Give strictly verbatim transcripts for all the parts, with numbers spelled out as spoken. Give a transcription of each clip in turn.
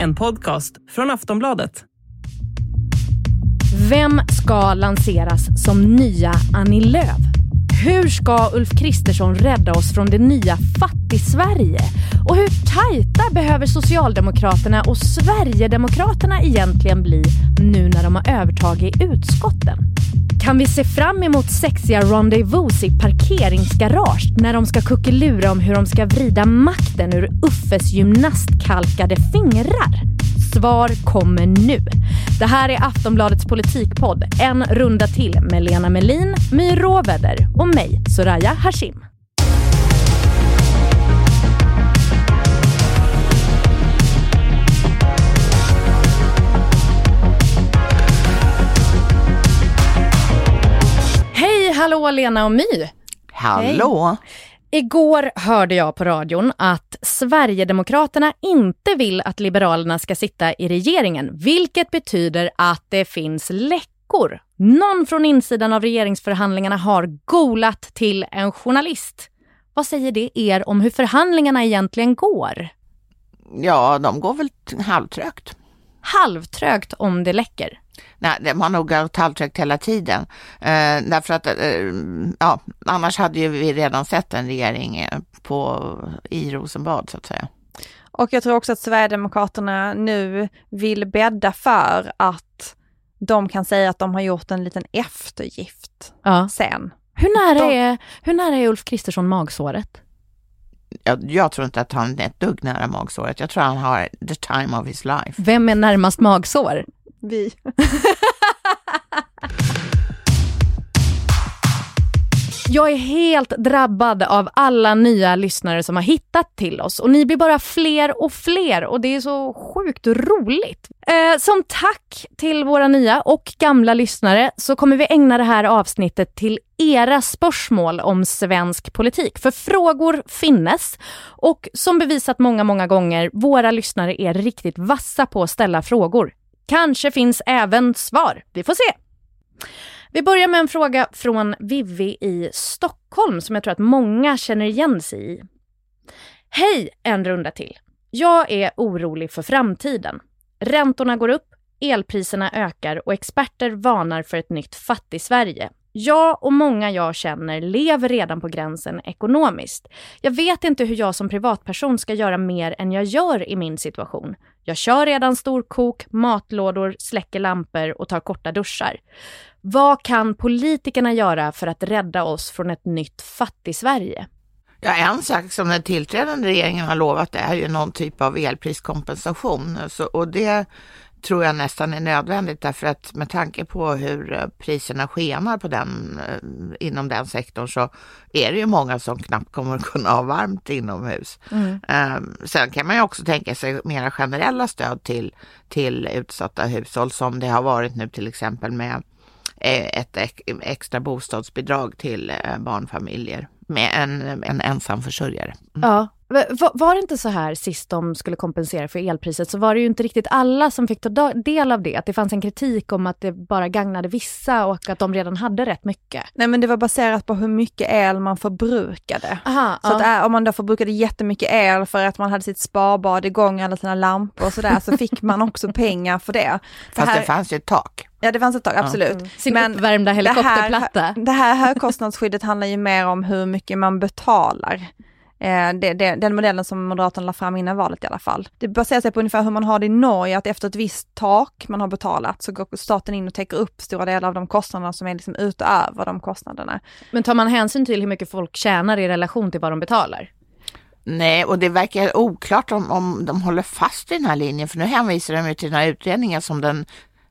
En podcast från Aftonbladet. Vem ska lanseras som nya Annie Lööf? Hur ska Ulf Kristersson rädda oss från det nya fattig-Sverige? Och hur tajta behöver Socialdemokraterna och Sverigedemokraterna egentligen bli nu när de har övertagit utskotten? Kan vi se fram emot sexiga rendezvous i parkeringsgarage när de ska kuckelura om hur de ska vrida makten ur Uffes gymnastkalkade fingrar? Svar kommer nu. Det här är Aftonbladets politikpodd. En runda till med Lena Melin, My Råväder och mig, Soraya Hashim. Hej, hallå Lena och My. Hallå. Hej. Igår hörde jag på radion att Sverigedemokraterna inte vill att Liberalerna ska sitta i regeringen, vilket betyder att det finns läckor. Någon från insidan av regeringsförhandlingarna har golat till en journalist. Vad säger det er om hur förhandlingarna egentligen går? Ja, de går väl halvtrögt. Halvtrögt om det läcker? Nej, de har nog gått halvtrögt hela tiden. Eh, därför att, eh, ja, annars hade ju vi redan sett en regering på, i Rosenbad så att säga. Och jag tror också att Sverigedemokraterna nu vill bädda för att de kan säga att de har gjort en liten eftergift ja. sen. Hur nära, de... är, hur nära är Ulf Kristersson magsåret? Jag, jag tror inte att han är ett dugg nära magsåret. Jag tror han har the time of his life. Vem är närmast magsår? Vi. Jag är helt drabbad av alla nya lyssnare som har hittat till oss. Och ni blir bara fler och fler. Och det är så sjukt roligt. Eh, som tack till våra nya och gamla lyssnare så kommer vi ägna det här avsnittet till era spörsmål om svensk politik. För frågor finnes. Och som bevisat många, många gånger, våra lyssnare är riktigt vassa på att ställa frågor. Kanske finns även svar. Vi får se. Vi börjar med en fråga från Vivi i Stockholm som jag tror att många känner igen sig i. Hej, en runda till. Jag är orolig för framtiden. Räntorna går upp, elpriserna ökar och experter varnar för ett nytt fattig-Sverige. Jag och många jag känner lever redan på gränsen ekonomiskt. Jag vet inte hur jag som privatperson ska göra mer än jag gör i min situation. Jag kör redan storkok, matlådor, släcker lampor och tar korta duschar. Vad kan politikerna göra för att rädda oss från ett nytt fattig-Sverige? Ja, en sak som den tillträdande regeringen har lovat är ju någon typ av elpriskompensation. Så, och det tror jag nästan är nödvändigt därför att med tanke på hur priserna skenar på den, inom den sektorn så är det ju många som knappt kommer kunna ha varmt inomhus. Mm. Um, sen kan man ju också tänka sig mera generella stöd till, till utsatta hushåll som det har varit nu till exempel med ett extra bostadsbidrag till barnfamiljer med en, en ensam försörjare. Mm. Ja. Var det inte så här sist de skulle kompensera för elpriset så var det ju inte riktigt alla som fick ta del av det. Att det fanns en kritik om att det bara gagnade vissa och att de redan hade rätt mycket. Nej, men det var baserat på hur mycket el man förbrukade. Aha, så ja. att om man då förbrukade jättemycket el för att man hade sitt sparbad igång, alla sina lampor och sådär, så fick man också pengar för det. Fast det, här... det fanns ju ett tak. Ja, det fanns ett tak, absolut. Mm. Sin men uppvärmda helikopterplatta. Det här, det här högkostnadsskyddet handlar ju mer om hur mycket man betalar. Eh, det, det, den modellen som Moderaterna la fram innan valet i alla fall. Det baserar sig på ungefär hur man har det i Norge, att efter ett visst tak man har betalat så går staten in och täcker upp stora delar av de kostnaderna som är liksom utöver de kostnaderna. Men tar man hänsyn till hur mycket folk tjänar i relation till vad de betalar? Nej, och det verkar oklart om, om de håller fast i den här linjen, för nu hänvisar de ju till den här utredningen som den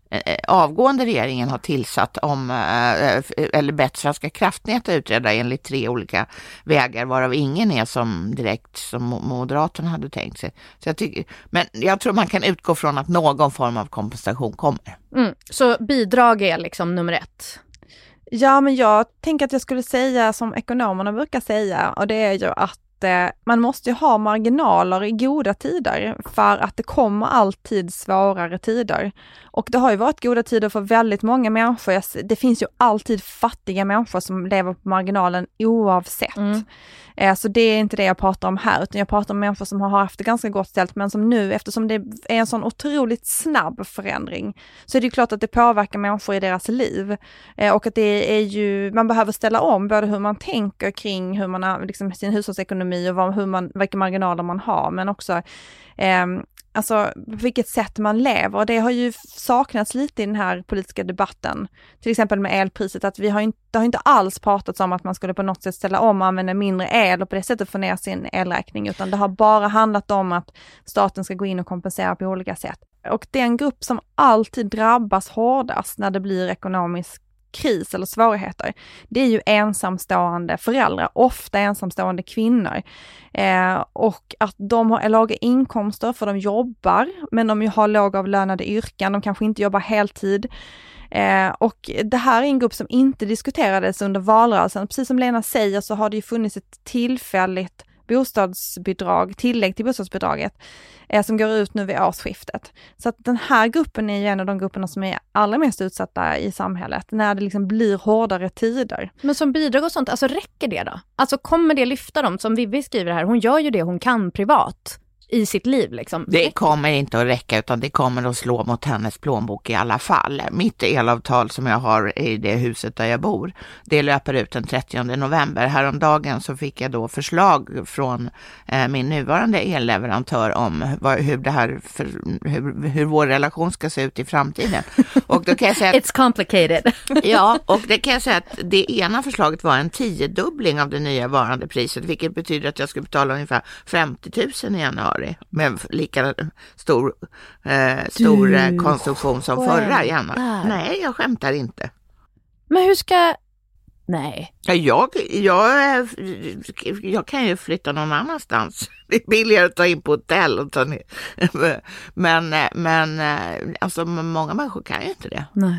avgående regeringen har tillsatt om, eller bett Svenska kraftnät utreda enligt tre olika vägar, varav ingen är som direkt som Moderaterna hade tänkt sig. Så jag tycker, men jag tror man kan utgå från att någon form av kompensation kommer. Mm, så bidrag är liksom nummer ett? Ja, men jag tänker att jag skulle säga som ekonomerna brukar säga, och det är ju att måste, man måste ha marginaler i goda tider för att det kommer alltid svårare tider. Och det har ju varit goda tider för väldigt många människor. Det finns ju alltid fattiga människor som lever på marginalen oavsett. Mm. Så det är inte det jag pratar om här, utan jag pratar om människor som har haft det ganska gott ställt, men som nu, eftersom det är en sån otroligt snabb förändring, så är det ju klart att det påverkar människor i deras liv. Och att det är ju, man behöver ställa om både hur man tänker kring hur man har liksom sin hushållsekonomi och vad, hur man, vilka marginaler man har, men också eh, alltså på vilket sätt man lever. Och det har ju saknats lite i den här politiska debatten. Till exempel med elpriset, att vi har inte, det har inte alls pratats om att man skulle på något sätt ställa om och använda mindre el och på det sättet få ner sin elräkning, utan det har bara handlat om att staten ska gå in och kompensera på olika sätt. Och det är en grupp som alltid drabbas hårdast när det blir ekonomisk kris eller svårigheter. Det är ju ensamstående föräldrar, ofta ensamstående kvinnor. Eh, och att de har låga inkomster för de jobbar, men de har lågavlönade yrken, de kanske inte jobbar heltid. Eh, och det här är en grupp som inte diskuterades under valrörelsen. Precis som Lena säger så har det ju funnits ett tillfälligt bostadsbidrag, tillägg till bostadsbidraget eh, som går ut nu vid årsskiftet. Så att den här gruppen är ju en av de grupperna som är allra mest utsatta i samhället när det liksom blir hårdare tider. Men som bidrag och sånt, alltså räcker det då? Alltså kommer det lyfta dem? Som Vivi skriver här, hon gör ju det hon kan privat i sitt liv liksom. Det kommer inte att räcka, utan det kommer att slå mot hennes plånbok i alla fall. Mitt elavtal som jag har i det huset där jag bor, det löper ut den trettionde november. Häromdagen så fick jag då förslag från eh, min nuvarande elleverantör om vad, hur det här för, hur, hur vår relation ska se ut i framtiden. Och då kan jag säga att, it's complicated. Ja, och det kan jag säga att det ena förslaget var en tiodubbling av det nya varande priset, vilket betyder att jag skulle betala ungefär femtio tusen i januari. Med lika stor, eh, stor du konstruktion som skämtar. Förra januari. Nej, jag skämtar inte. Men hur ska... Nej. Jag, jag, jag kan ju flytta någon annanstans. Det är billigare att ta in på hotell. Och ta ner. Men, men alltså, många människor kan ju inte det. Nej.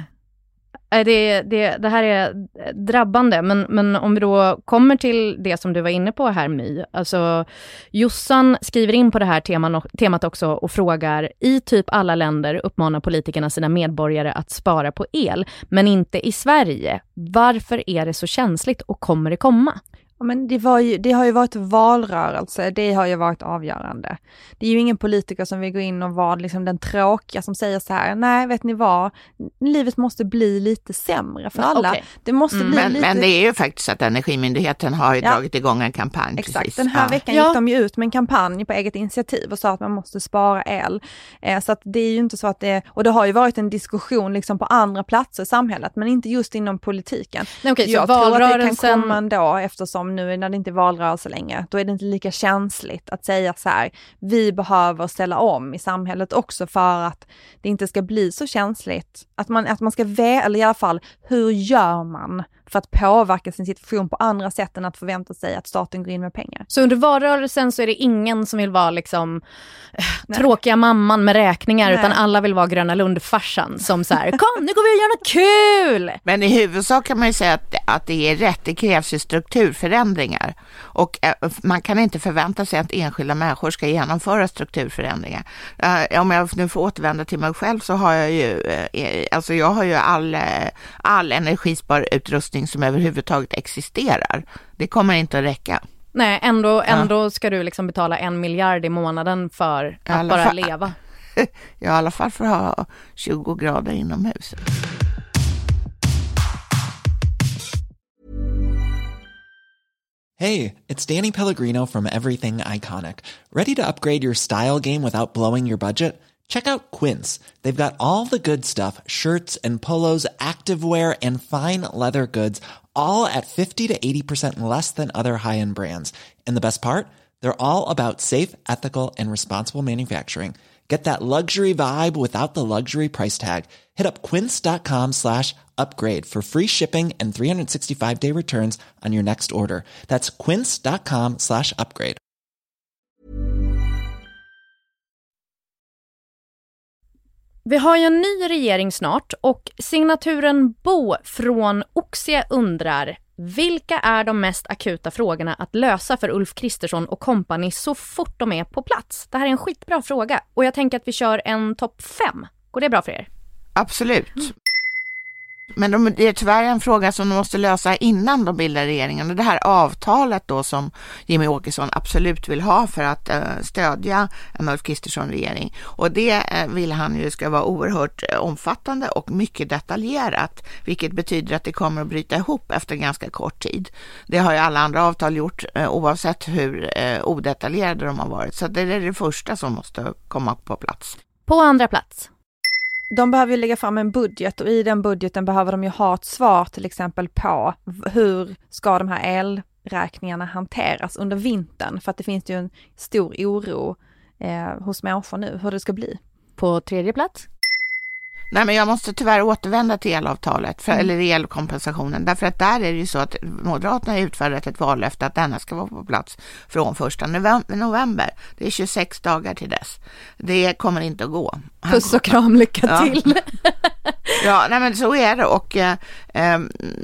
Det, det, det här är drabbande, men, men om vi då kommer till det som du var inne på här, My. Alltså, Jossan skriver in på det här teman, temat också och frågar: i typ alla länder uppmanar politikerna sina medborgare att spara på el, men inte i Sverige. Varför är det så känsligt och kommer det komma? Ja, men det, var ju, det har ju varit valrörelse, det har ju varit avgörande. Det är ju ingen politiker som vill gå in och vara liksom den tråkiga som säger så här: nej, vet ni vad, livet måste bli lite sämre för alla. Okay. Det måste mm, bli men, lite... men det är ju faktiskt att Energimyndigheten har ju ja. dragit igång en kampanj. Exakt, precis. den här ja. veckan gick de ju ut med en kampanj på eget initiativ och sa att man måste spara el. Eh, så att det är ju inte så att det, och det har ju varit en diskussion liksom på andra platser i samhället, men inte just inom politiken. Nej, okay, jag så tror valrörelsen... att det kan komma ändå, eftersom nu när det inte är valrörelse längre, då är det inte lika känsligt att säga så här: vi behöver ställa om i samhället också för att det inte ska bli så känsligt. Att man, att man ska vä- eller i alla fall, hur gör man för att påverka sin situation på andra sätt än att förvänta sig att staten går in med pengar. Så under valrörelsen så är det ingen som vill vara liksom äh, tråkiga mamman med räkningar, Nej. utan alla vill vara Gröna Lund-farsan som så här: kom, nu går vi och gör något kul! Men i huvudsak kan man ju säga att, att det är rätt, det krävs ju strukturförändringar. Och äh, man kan inte förvänta sig att enskilda människor ska genomföra strukturförändringar. Äh, om jag nu får återvända till mig själv så har jag ju, äh, alltså jag har ju all, all energisparutrustning som överhuvudtaget existerar. Det kommer inte att räcka. Nej, ändå, ändå ja. ska du liksom betala en miljard i månaden för att bara fall, leva. Ja, i alla fall för att ha tjugo grader inomhus. Hey, it's Danny Pellegrino from Everything Iconic. Ready to upgrade your style game without blowing your budget? Check out Quince. They've got all the good stuff, shirts and polos, activewear, and fine leather goods, all at fifty to eighty percent less than other high-end brands. And the best part? They're all about safe, ethical, and responsible manufacturing. Get that luxury vibe without the luxury price tag. Hit up quince.com slash upgrade for free shipping and three sixty-five day returns on your next order. That's quince.com slash upgrade. Vi har ju en ny regering snart och signaturen Bo från Oxie undrar: Vilka är de mest akuta frågorna att lösa för Ulf Kristersson och kompani så fort de är på plats? Det här är en skitbra fråga och jag tänker att vi kör en topp fem. Går det bra för er? Absolut. Men de, det är tyvärr en fråga som de måste lösa innan de bildar regeringen. Och det här avtalet då som Jimmie Åkesson absolut vill ha för att uh, stödja en Ulf Kristersson-regering. Och det uh, vill han ju ska vara oerhört uh, omfattande och mycket detaljerat. Vilket betyder att det kommer att bryta ihop efter ganska kort tid. Det har ju alla andra avtal gjort uh, oavsett hur uh, odetaljerade de har varit. Så det är det första som måste komma på plats. På andra plats. De behöver ju lägga fram en budget och i den budgeten behöver de ju ha ett svar till exempel på hur ska de här elräkningarna hanteras under vintern. För att det finns ju en stor oro eh, hos människor nu hur det ska bli. På tredje plats. Nej, men jag måste tyvärr återvända till elavtalet, för, mm. eller elkompensationen. Därför att där är det ju så att Moderaterna har utfärdat ett vallöfte att denna ska vara på plats från första november. Det är tjugosex dagar till dess. Det kommer inte att gå. Han Puss och kram, lycka ja. till. Ja, nej, men så är det. Och eh, eh,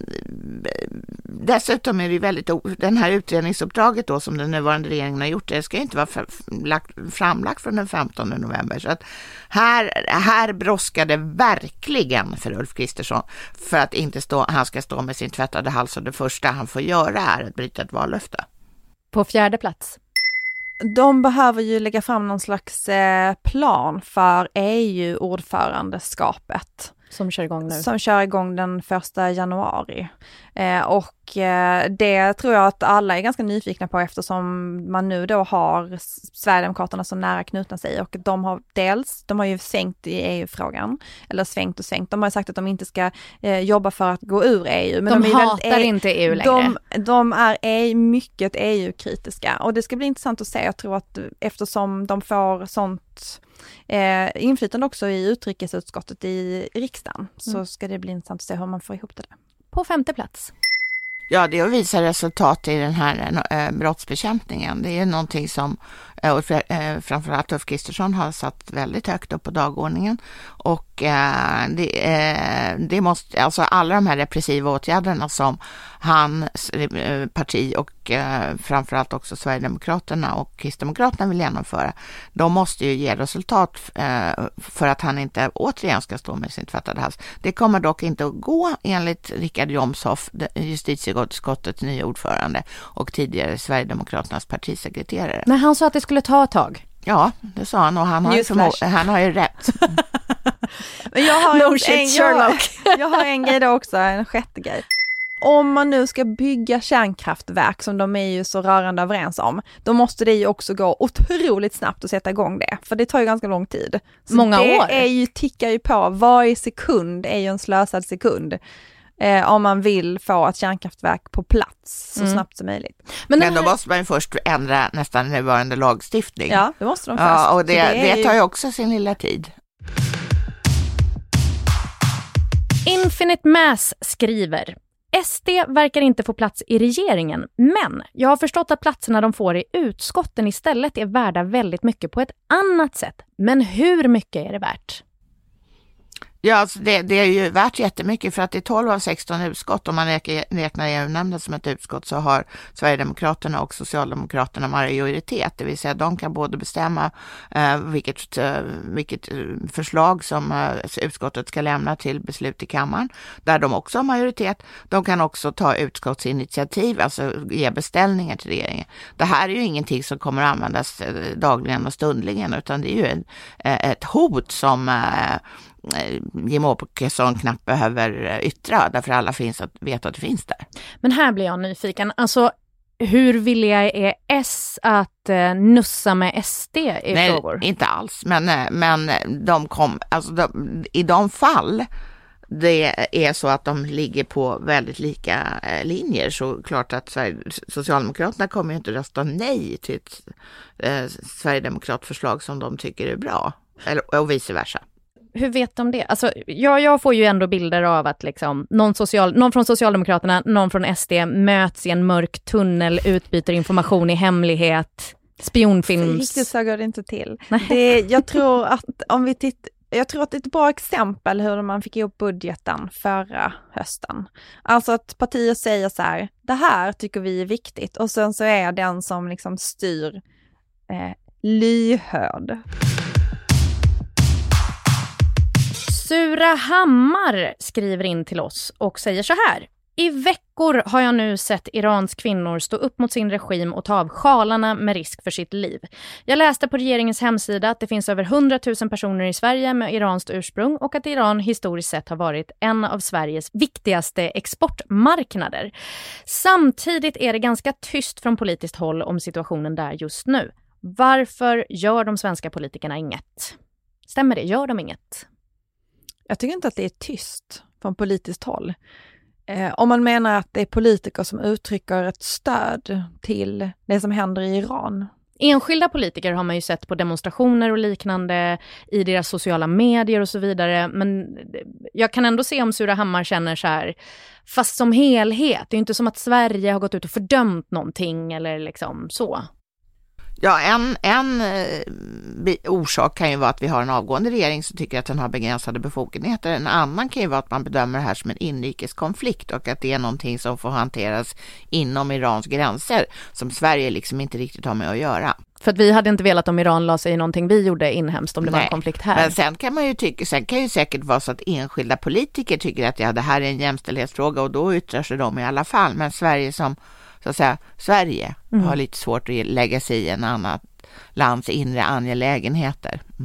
dessutom är det ju väldigt, den här utredningsuppdraget då som den nuvarande regeringen har gjort, det ska ju inte vara framlagt från den femtonde november. Så att här, här bråskar det verkligen för Ulf Kristersson för att inte stå, han ska stå med sin tvättade hals och det första han får göra är att bryta ett vallöfte. På fjärde plats. De behöver ju lägga fram någon slags eh, plan för E U-ordförandeskapet. Som kör igång nu. Som kör igång den första januari. Eh, och eh, det tror jag att alla är ganska nyfikna på eftersom man nu då har Sverigedemokraterna så nära knutna sig. Och de har dels, de har ju sänkt i E U-frågan. Eller svängt och svängt. De har sagt att de inte ska eh, jobba för att gå ur E U. Men de, de är hatar väldigt, inte E U längre. De, de är e, mycket E U-kritiska. Och det ska bli intressant att se. Jag tror att eftersom de får sånt Eh, inflytande också i utrikesutskottet i riksdagen mm. så ska det bli intressant att se hur man får ihop det där. På femte plats. Ja, det visar resultat i den här eh, brottsbekämpningen. Det är någonting som eh, framförallt Ulf Kristersson har satt väldigt högt upp på dagordningen. Och eh, det, eh, det måste, alltså alla de här repressiva åtgärderna som hans eh, parti och eh, framförallt också Sverigedemokraterna och Kristdemokraterna vill genomföra, de måste ju ge resultat eh, för att han inte återigen ska stå med sin tvättade hals. Det kommer dock inte att gå enligt Richard Jomshof, justitieutskottets nya ordförande och tidigare Sverigedemokraternas partisekreterare. Men han sa att det skulle ta ett tag. Ja, det sa han och han har, ju, förmo- han har ju rätt. Men jag har, no en, shit, en, jag, jag har en grej då också, en sjätte grej. Om man nu ska bygga kärnkraftverk som de är ju så rörande överens om, då måste det ju också gå otroligt snabbt att sätta igång det. För det tar ju ganska lång tid. Så många det år. Det är ju, tickar ju på. Varje sekund är ju en slösad sekund. Eh, om man vill få ett kärnkraftverk på plats så mm. snabbt som möjligt. Men, Men då måste man ju först ändra nästan nuvarande lagstiftning. Ja, det måste de först. Ja, och det, det, det ju... tar ju också sin lilla tid. Infinite Mass skriver: S D verkar inte få plats i regeringen, men jag har förstått att platserna de får i utskotten istället är värda väldigt mycket på ett annat sätt. Men hur mycket är det värt? Ja, alltså det, det är ju värt jättemycket för att det är tolv av sexton utskott. Om man räknar E U-nämnden som ett utskott så har Sverigedemokraterna och Socialdemokraterna majoritet. Det vill säga de kan både bestämma eh, vilket, eh, vilket förslag som eh, utskottet ska lämna till beslut i kammaren. Där de också har majoritet. De kan också ta utskottsinitiativ, alltså ge beställningar till regeringen. Det här är ju ingenting som kommer att användas eh, dagligen och stundligen utan det är ju en, eh, ett hot som... Eh, Jimmie Åkesson knappt behöver yttra därför alla finns att veta att det finns där. Men här blir jag nyfiken. Alltså, hur villiga är S att uh, nussa med S D i Nej, frågor? Nej, inte alls. Men, men de kom, alltså de, i de fall det är så att de ligger på väldigt lika eh, linjer så klart att Sverige, Socialdemokraterna kommer ju inte rösta nej till ett eh, Sverigedemokratförslag som de tycker är bra. Eller, och vice versa. Hur vet de det? Alltså, jag, jag får ju ändå bilder av att liksom, någon, social, någon från Socialdemokraterna, någon från S D möts i en mörk tunnel, utbyter information i hemlighet, spionfilms... Riktigt så går det inte till. Det, jag tror att om vi tittar Jag tror att det är ett bra exempel hur man fick ihop budgeten förra hösten. Alltså att partier säger så här, det här tycker vi är viktigt. Och sen så är den som liksom styr eh, lyhörd. Surahammar skriver in till oss och säger så här. I veckor har jag nu sett Irans kvinnor stå upp mot sin regim och ta av sjalarna med risk för sitt liv. Jag läste på regeringens hemsida att det finns över hundratusen personer i Sverige med iranskt ursprung och att Iran historiskt sett har varit en av Sveriges viktigaste exportmarknader. Samtidigt är det ganska tyst från politiskt håll om situationen där just nu. Varför gör de svenska politikerna inget? Stämmer det? Gör de inget? Jag tycker inte att det är tyst från politiskt håll. Eh, om man menar att det är politiker som uttrycker ett stöd till det som händer i Iran. Enskilda politiker har man ju sett på demonstrationer och liknande i deras sociala medier och så vidare. Men jag kan ändå se om Surahammar känner så här, fast som helhet. Det är ju inte som att Sverige har gått ut och fördömt någonting eller liksom så. Ja, en, en eh, orsak kan ju vara att vi har en avgående regering som tycker att den har begränsade befogenheter. En annan kan ju vara att man bedömer det här som en inrikeskonflikt och att det är någonting som får hanteras inom Irans gränser som Sverige liksom inte riktigt har med att göra. För att vi hade inte velat om Iran la sig i någonting vi gjorde inhemskt om det Nej, var en konflikt här. Men sen kan man ju tycka, sen kan ju säkert vara så att enskilda politiker tycker att ja, det här är en jämställdhetsfråga och då yttrar sig de i alla fall. Men Sverige som så att säga, Sverige mm. har lite svårt att lägga sig i en annan lands inre angelägenheter. Mm.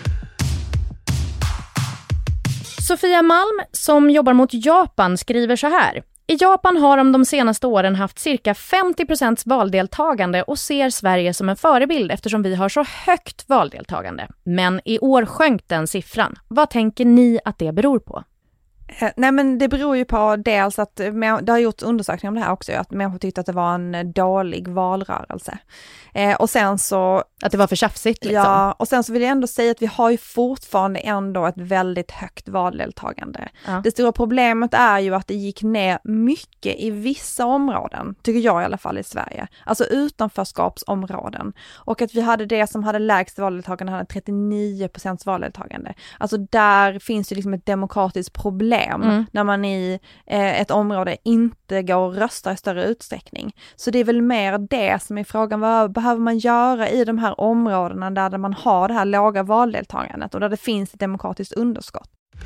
Sofia Malm som jobbar mot Japan skriver så här. I Japan har de de senaste åren haft cirka femtio procent valdeltagande och ser Sverige som en förebild eftersom vi har så högt valdeltagande. Men i år sjönk den siffran. Vad tänker ni att det beror på? Nej, men det beror ju på dels att det har gjorts undersökningar om det här också, att människor tyckte att det var en dålig valrörelse. Eh, och sen så... Att det var för tjafsigt liksom. Ja, och sen så vill jag ändå säga att vi har ju fortfarande ändå ett väldigt högt valdeltagande. Ja. Det stora problemet är ju att det gick ner mycket i vissa områden, tycker jag i alla fall i Sverige. Alltså utanförskapsområden. Och att vi hade det som hade lägst valdeltagande, hade trettionio procent valdeltagande. Alltså där finns ju liksom ett demokratiskt problem. Mm. När man i eh, ett område inte går och röstar i större utsträckning. Så det är väl mer det som är frågan, vad behöver man göra i de här områdena där man har det här låga valdeltagandet och där det finns ett demokratiskt underskott.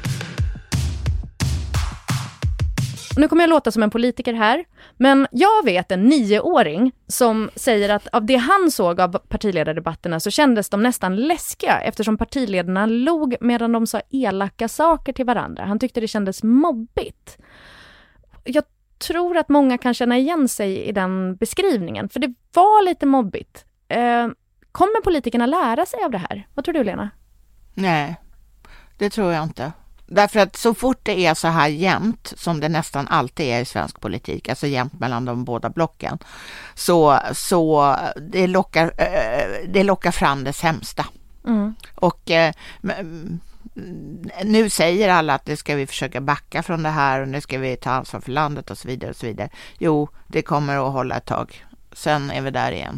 Nu kommer jag låta som en politiker här, men jag vet en nioåring som säger att av det han såg av partiledardebatterna så kändes de nästan läskiga eftersom partiledarna log medan de sa elaka saker till varandra. Han tyckte det kändes mobbigt. Jag tror att många kan känna igen sig i den beskrivningen, för det var lite mobbigt. Eh, kommer politikerna lära sig av det här? Vad tror du, Lena? Nej, det tror jag inte. Därför att så fort det är så här jämnt som det nästan alltid är i svensk politik, alltså jämnt mellan de båda blocken, så, så det, lockar, det lockar fram det sämsta. Mm. Och eh, nu säger alla att det ska vi försöka backa från det här och nu ska vi ta ansvar för landet och så vidare och så vidare. Jo, det kommer att hålla ett tag. Sen är vi där igen.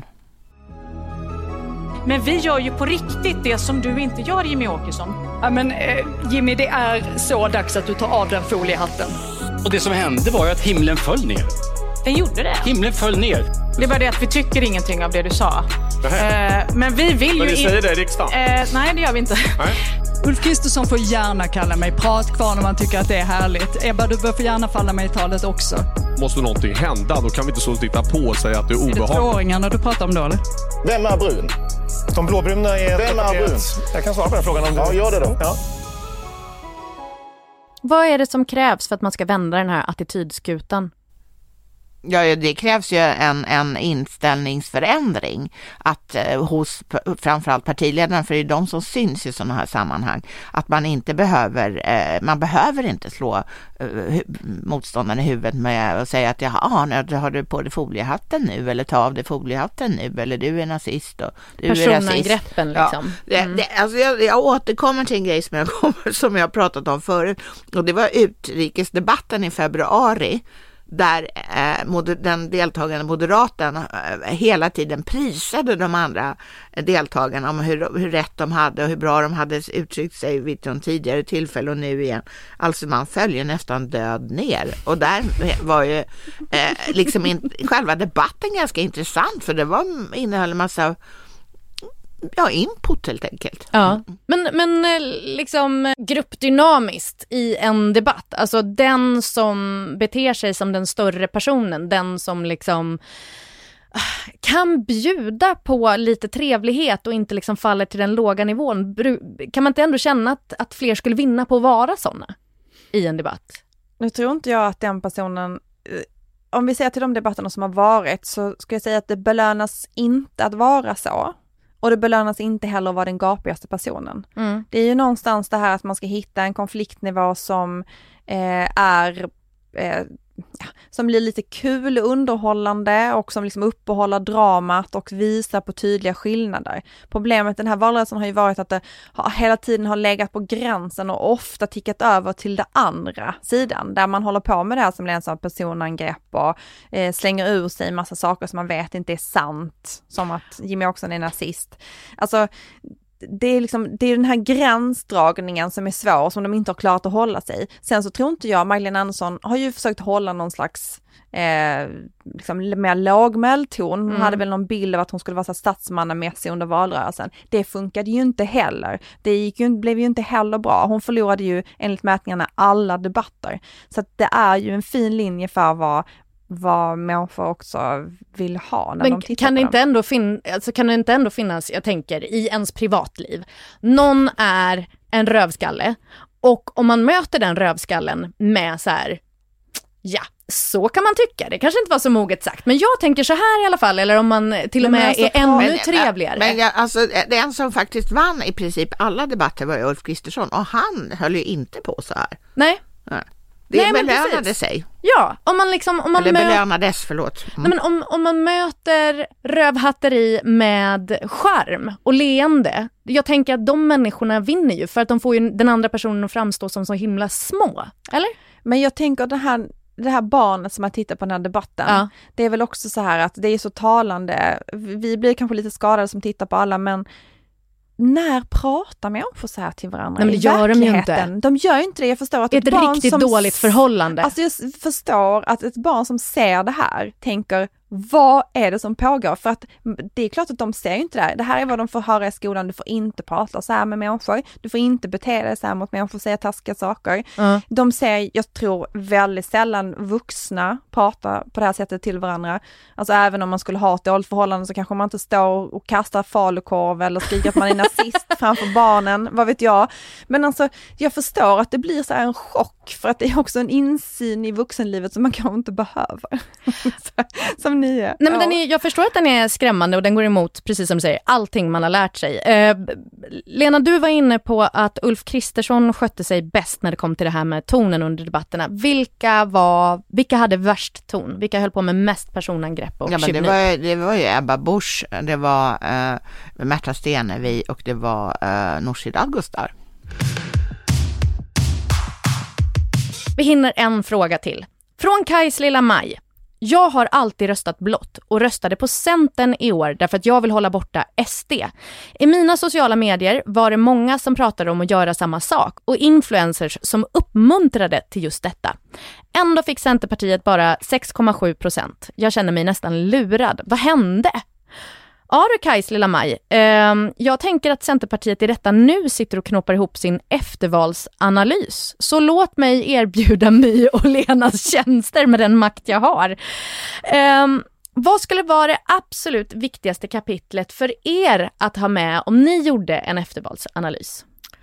Men vi gör ju på riktigt det som du inte gör, Jimmy Åkesson. Ja, men eh, Jimmy, det är så dags att du tar av den foliehatten. Och det som hände var ju att himlen föll ner. Den gjorde det? Himlen föll ner. Det är bara det att vi tycker ingenting av det du sa. Eh, men vi vill men ju... Men ni säger det i riksdagen? Eh, nej, det gör vi inte. Nej. Ulf Kristersson får gärna kalla mig pratkvarn om man tycker att det är härligt. Ebba, du bör få gärna falla mig i talet också. Måste någonting hända, då kan vi inte så titta på och säga att det är obehagligt. Är det tvååringarna du pratar om då, eller? Vem är brun? De blåbruna är... Vem är brun? Jag kan svara på den frågan om du... Ja, gör det då. Ja. Vad är det som krävs för att man ska vända den här attitydskutan? Ja, det krävs ju en, en inställningsförändring att eh, hos framförallt partiledarna, för det är de som syns i sådana här sammanhang, att man inte behöver eh, man behöver inte slå eh, motståndaren i huvudet med att säga att jaha, har du på dig foliehatten nu, eller ta av dig foliehatten nu, eller du är nazist och du är rasist. Personangreppen liksom. Ja, det, det, alltså jag, jag återkommer till en grej som jag, som jag har pratat om förut, och det var utrikesdebatten i februari där eh, moder- den deltagande moderaten eh, hela tiden prisade de andra deltagarna om hur, hur rätt de hade och hur bra de hade uttryckt sig vid de tidigare tillfälle och nu igen. Alltså man följer nästan död ner. Och där var ju eh, liksom in, själva debatten ganska intressant, för det var, innehöll en massa ja, input helt enkelt. Ja. Men, men liksom gruppdynamiskt i en debatt, alltså den som beter sig som den större personen, den som liksom kan bjuda på lite trevlighet och inte liksom faller till den låga nivån. Kan man inte ändå känna att, att fler skulle vinna på att vara sådana i en debatt? Nu tror inte jag att den personen, om vi ser till de debatterna som har varit, så ska jag säga att det belönas inte att vara så. Och det belönas inte heller att vara den gapigaste personen. Mm. Det är ju någonstans det här att man ska hitta en konfliktnivå som eh, är eh, ja, som blir lite kul och underhållande och som liksom uppehåller dramat och visar på tydliga skillnader. Problemet den här valrörelsen har ju varit att det har, hela tiden har legat på gränsen och ofta tickat över till det andra sidan, där man håller på med det här som läns av personangrepp och eh, slänger ur sig en massa saker som man vet inte är sant, som att Jimmy Åkesson är nazist. Alltså det är, liksom, det är den här gränsdragningen som är svår, som de inte har klarat att hålla sig. Sen så tror inte jag, Magdalena Andersson har ju försökt hålla någon slags eh, liksom mer lågmäld ton. Hon mm. hade väl någon bild av att hon skulle vara så statsmannamässig under valrörelsen. Det funkade ju inte heller. Det gick ju, blev ju inte heller bra. Hon förlorade ju enligt mätningarna alla debatter. Så att det är ju en fin linje för vad vad människor också vill ha när men de tittar kan det på inte dem. ändå fin- alltså kan det inte ändå finnas, jag tänker, i ens privatliv, någon är en rövskalle och om man möter den rövskallen med så här, ja, så kan man tycka, det kanske inte var så moget sagt, men jag tänker så här i alla fall, eller om man till och med alltså, är ännu men, trevligare. Men jag, alltså, den som faktiskt vann i princip alla debatter var Ulf Kristersson, och han höll ju inte på så här. Nej. Nej. Det Nej, belönade sig. Ja, om man liksom... Om man Eller mö- belönades, förlåt. Mm. Nej, men om, om man möter rövhatteri med charm och leende, jag tänker att de människorna vinner ju, för att de får ju den andra personen att framstå som så himla små, eller? Men jag tänker det här, det här barnet som har tittat på den här debatten, ja. Det är väl också så här att det är så talande. Vi blir kanske lite skadade som tittar på alla, men när pratar människor så här till varandra? Nej, men det gör de ju inte. De gör ju inte det. Jag förstår att ett, ett barn riktigt som, dåligt förhållande. Alltså jag förstår att ett barn som ser det här tänker, vad är det som pågår? För att det är klart att de ser ju inte det här. Det här är vad de får höra i skolan. Du får inte prata så här med människor. Du får inte bete dig så här mot människor, säga taskiga saker. Mm. De ser, jag tror, väldigt sällan vuxna prata på det här sättet till varandra. Alltså även om man skulle ha ett dåligt förhållande så kanske man inte står och kastar falukorv eller skriker att man är nazist framför barnen. Vad vet jag. Men alltså, jag förstår att det blir så här en chock, för att det är också en insyn i vuxenlivet som man kanske inte behöver. Som ni är. Nej, men den är, jag förstår att den är skrämmande och den går emot, precis som du säger, allting man har lärt sig. Eh, Lena, du var inne på att Ulf Kristersson skötte sig bäst när det kom till det här med tonen under debatterna. Vilka var, vilka hade värst ton? Vilka höll på med mest personangrepp och ja, men det, var, det var ju Ebba Busch, det var eh, Märta Stenevi och det var eh, Nooshi Dadgostar. Vi hinner en fråga till. Från Kajs lilla Maj. Jag har alltid röstat blått och röstade på Centern i år därför att jag vill hålla borta S D. I mina sociala medier var det många som pratade om att göra samma sak och influencers som uppmuntrade till just detta. Ändå fick Centerpartiet bara sex komma sju procent. Jag känner mig nästan lurad. Vad hände? Ja du Kajs lilla Maj, eh, jag tänker att Centerpartiet i detta nu sitter och knoppar ihop sin eftervalsanalys. Så låt mig erbjuda mig och Lenas tjänster med den makt jag har. Eh, vad skulle vara det absolut viktigaste kapitlet för er att ha med om ni gjorde en eftervalsanalys?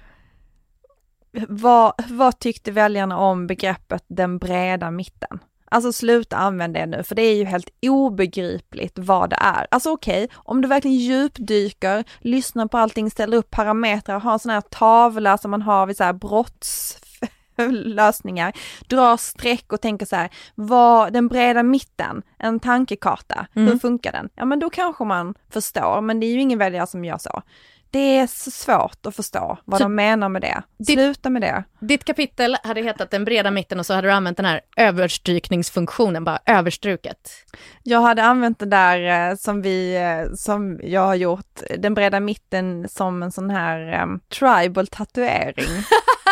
Vad, vad tyckte väljarna om begreppet den breda mitten? Alltså sluta använda det nu, för det är ju helt obegripligt vad det är. Alltså okej, okay, om du verkligen djupdyker, lyssnar på allting, ställer upp parametrar, har en sån här tavla som man har vid så här brottslösningar, drar streck och tänker så här, vad den breda mitten, en tankekarta, mm. hur funkar den? Ja men då kanske man förstår, men det är ju ingen väljare som gör så. Det är så svårt att förstå vad så de menar med det. Sluta med det. Ditt kapitel hade hetat Den breda mitten och så hade du använt den här överstrykningsfunktionen, bara överstruket. Jag hade använt det där eh, som vi, eh, som jag har gjort, den breda mitten som en sån här um, tribal-tatuering.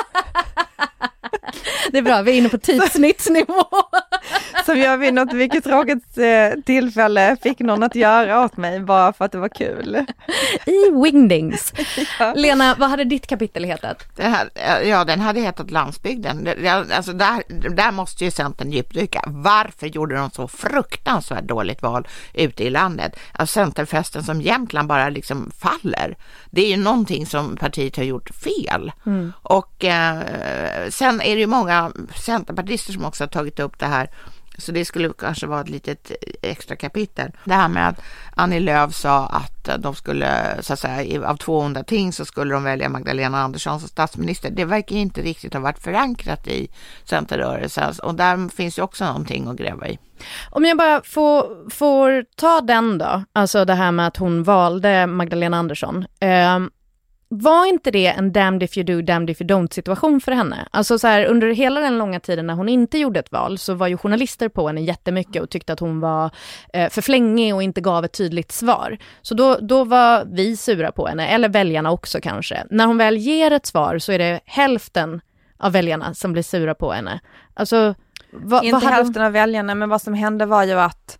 Det är bra, vi är inne på tidsnittsnivå. Som jag vid något mycket tråkigt eh, tillfälle fick någon att göra åt mig bara för att det var kul. I Wingdings. Ja. Lena, vad hade ditt kapitel hetat? Den här, ja, den hade hetat Landsbygden. Alltså där, där måste ju Centern djupdyka. Varför gjorde de så fruktansvärt dåligt val ute i landet? Alltså Centerfesten som Jämtland bara liksom faller. Det är ju någonting som partiet har gjort fel. Mm. Och eh, sen är det ju många centerpartister som också har tagit upp det här. Så det skulle kanske vara ett litet extra kapitel. Det här med att Annie Lööf sa att de skulle, så att säga, av tvåhundra ting så skulle de välja Magdalena Andersson som statsminister. Det verkar inte riktigt ha varit förankrat i Centerrörelsen. Och där finns ju också någonting att gräva i. Om jag bara får, får ta den då, alltså det här med att hon valde Magdalena Andersson. Eh, Var inte det en damned if you do, damned if you don't situation för henne? Alltså så här, under hela den långa tiden när hon inte gjorde ett val så var ju journalister på henne jättemycket och tyckte att hon var eh, för flängig och inte gav ett tydligt svar. Så då, då var vi sura på henne, eller väljarna också kanske. När hon väl ger ett svar så är det hälften av väljarna som blir sura på henne. Alltså, va, inte vad hade hälften av väljarna, men vad som hände var ju att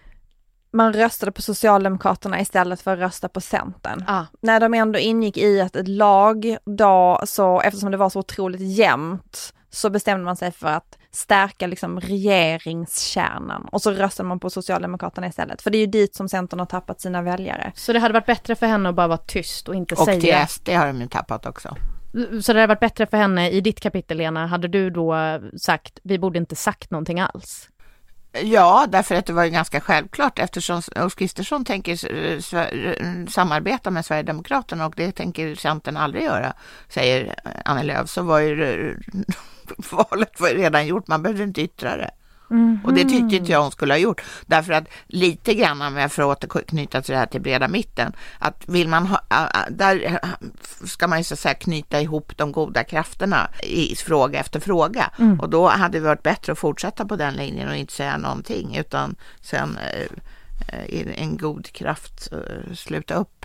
man röstade på Socialdemokraterna istället för att rösta på Centern. Ah. När de ändå ingick i ett lag då, så eftersom det var så otroligt jämnt, så bestämde man sig för att stärka liksom regeringskärnan. Och så röstade man på Socialdemokraterna istället. För det är ju dit som Centern har tappat sina väljare. Så det hade varit bättre för henne att bara vara tyst och inte och säga. Och till S D har de ju tappat också. Så det hade varit bättre för henne i ditt kapitel, Lena. Hade du då sagt, vi borde inte sagt någonting alls? Ja, därför att det var ju ganska självklart eftersom Ulf Kristersson tänker samarbeta med Sverigedemokraterna och det tänker Centern aldrig göra, säger Annie Lööf, så var ju valet var ju redan gjort, man behövde inte yttra det. Mm-hmm. Och det tyckte inte jag hon skulle ha gjort. Därför att lite grann med för att återknyta till det här till breda mitten, att vill man ha, där ska man ju så att säga knyta ihop de goda krafterna i fråga efter fråga. Mm. Och då hade det varit bättre att fortsätta på den linjen och inte säga någonting, utan sen i en god kraft sluta upp.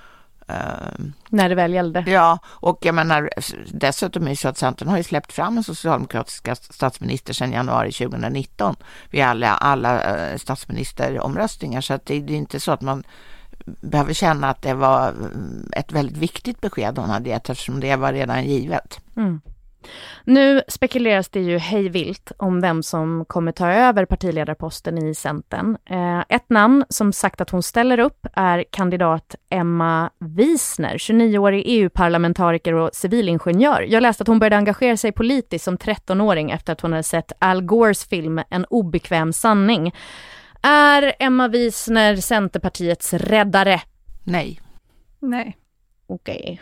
Uh, när det väl gällde. Ja, och jag menar dessutom är det så att Centern har ju släppt fram en socialdemokratiska statsminister sedan januari tjugonitton vid alla, alla uh, statsministeromröstningar, så att det, det är inte så att man behöver känna att det var ett väldigt viktigt besked hon hade gett, eftersom det var redan givet. Mm. Nu spekuleras det ju hejvilt om vem som kommer ta över partiledarposten i Centern. Eh, ett namn som sagt att hon ställer upp är kandidat Emma Wiesner, tjugonioårig E U-parlamentariker och civilingenjör. Jag läste att hon började engagera sig politiskt som trettonåring efter att hon hade sett Al Gores film En obekväm sanning. Är Emma Wiesner Centerpartiets räddare? Nej. Nej. Okej.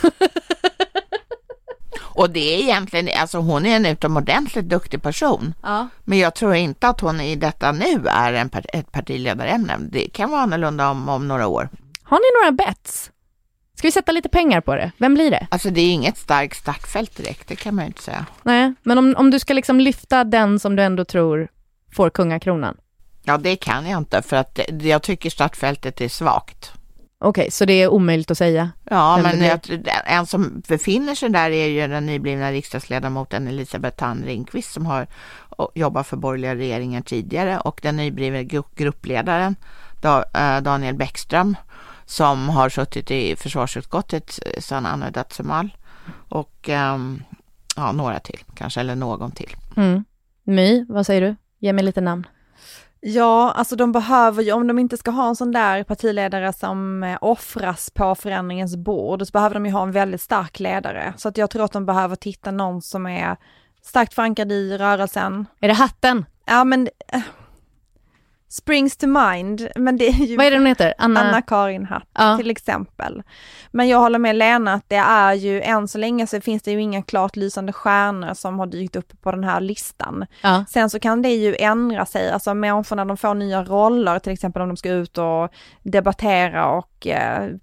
Och det är egentligen, alltså hon är en utomordentligt duktig person. Ja. Men jag tror inte att hon i detta nu är en part- ett partiledarämne. Det kan vara annorlunda om, om några år. Har ni några bets? Ska vi sätta lite pengar på det? Vem blir det? Alltså det är inget starkt startfält direkt, det kan man ju inte säga. Nej, men om, om du ska liksom lyfta den som du ändå tror får kungakronan. Ja, det kan jag inte, för att jag tycker startfältet är svagt. Okej, okay, så det är omöjligt att säga? Ja, men jag, en som befinner sig där är ju den nyblivna riksdagsledamoten Elisabeth Thand Ringqvist som har jobbat för borgerliga regeringen tidigare, och den nyblivna gruppledaren Daniel Bäckström som har suttit i försvarsutskottet sedan Anna Dödsmal, och um, ja, några till kanske, eller någon till. Mm. My, vad säger du? Ge mig lite namn. Ja, alltså de behöver ju, om de inte ska ha en sån där partiledare som eh, offras på förändringens bord, så behöver de ju ha en väldigt stark ledare. Så att jag tror att de behöver titta någon som är starkt förankrad i rörelsen. Är det hatten? Ja, men eh, springs to mind. Men det är ju vad är det hon heter? Anna... Anna-Karin Hatt, ja. Till exempel. Men jag håller med Lena att det är ju, än så länge så finns det ju inga klart lysande stjärnor som har dykt upp på den här listan. Ja. Sen så kan det ju ändra sig, alltså människorna, de får nya roller, till exempel om de ska ut och debattera och eh,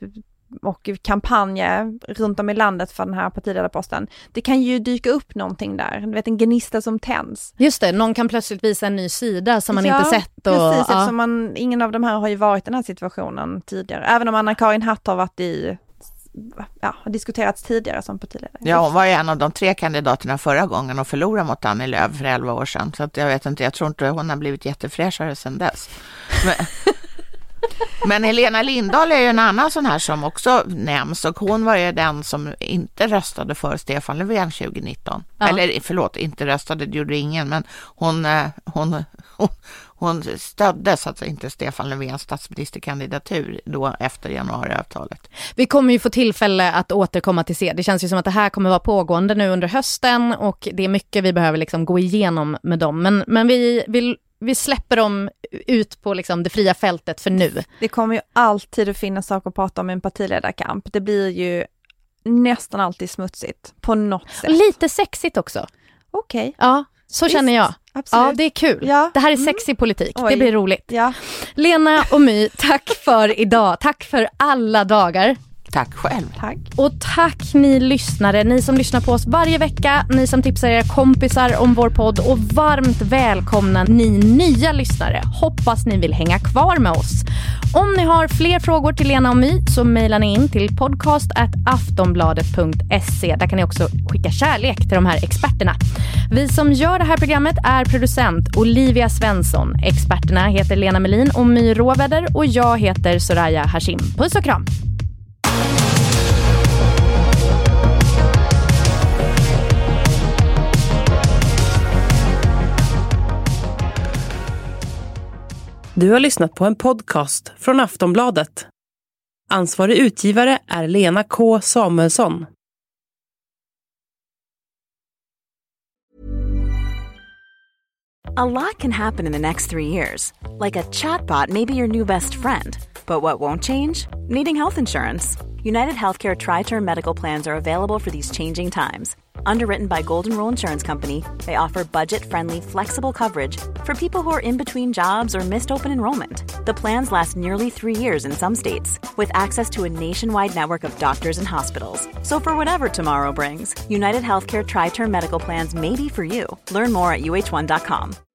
och kampanja runt om i landet för den här partiledarposten. Det kan ju dyka upp någonting där. Du vet, en gnista som tänds. Just det, någon kan plötsligt visa en ny sida som man ja, inte sett. Och, precis, ja. eftersom man, ingen av de här har ju varit i den här situationen tidigare. Även om Anna-Karin Hatt har varit i, ja, har diskuterats tidigare som partiledare. Ja, hon var ju en av de tre kandidaterna förra gången och förlorade mot Annie Lööf för elva år sedan. Så att jag vet inte, jag tror inte hon har blivit jättefräschare sedan dess. Men... Men Helena Lindahl är ju en annan sån här som också nämns, och hon var ju den som inte röstade för Stefan Löfven tjugonitton. Ja. Eller förlåt, inte röstade, det gjorde ingen, men hon, hon, hon, hon stödde så att inte Stefan Löfvens statsministerkandidatur då efter januariavtalet. Vi kommer ju få tillfälle att återkomma till se. Det känns ju som att det här kommer vara pågående nu under hösten, och det är mycket vi behöver liksom gå igenom med dem. Men, men vi vill Vi släpper dem ut på liksom det fria fältet för nu. Det kommer ju alltid att finnas saker att prata om i en partiledarkamp. Det blir ju nästan alltid smutsigt på något sätt. Lite sexigt också. Okej. Okay. Ja, så Visst, känner jag. Absolut. Ja, det är kul. Ja. Det här är sexig politik. Oj. Det blir roligt. Ja. Lena och My, tack för idag. Tack för alla dagar. Tack själv. Tack. Och tack ni lyssnare, ni som lyssnar på oss varje vecka, ni som tipsar era kompisar om vår podd, och varmt välkomna ni nya lyssnare. Hoppas ni vill hänga kvar med oss. Om ni har fler frågor till Lena och My så mejlar ni in till podcast at aftonbladet punkt se. Där kan ni också skicka kärlek till de här experterna. Vi som gör det här programmet är producent Olivia Svensson. Experterna heter Lena Melin och My Råväder, och jag heter Soraya Hashim. Puss och kram! Du har lyssnat på en podcast från Aftonbladet. Ansvarig utgivare är Lena K. Samuelsson. A lot can happen in the next three years. Like a chatbot may be your new best friend. But what won't change? Needing health insurance. United Healthcare Tri-Term Medical Plans are available for these changing times. Underwritten by Golden Rule Insurance Company, they offer budget-friendly, flexible coverage for people who are in between jobs or missed open enrollment. The plans last nearly three years in some states, with access to a nationwide network of doctors and hospitals. So for whatever tomorrow brings, United Healthcare Tri-Term Medical Plans may be for you. Learn more at U H one dot com.